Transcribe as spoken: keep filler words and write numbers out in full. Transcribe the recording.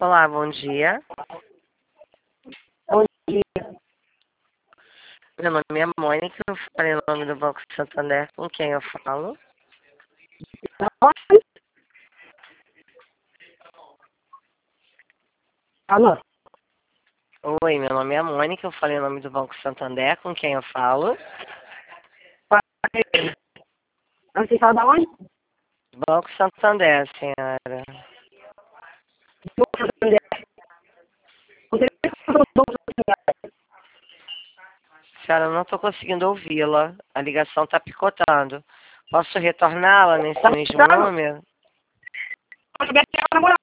Olá, bom dia. Bom dia. Meu nome é Mônica, eu falei o nome do Banco Santander. Com quem eu falo? Alô? Oi, meu nome é Mônica, eu falei o nome do Banco Santander. Com quem eu falo? Você fala da onde? Banco Santander, senhora. Senhora, eu não estou conseguindo ouvi-la. A ligação está picotando. Posso retorná-la nesse mesmo número?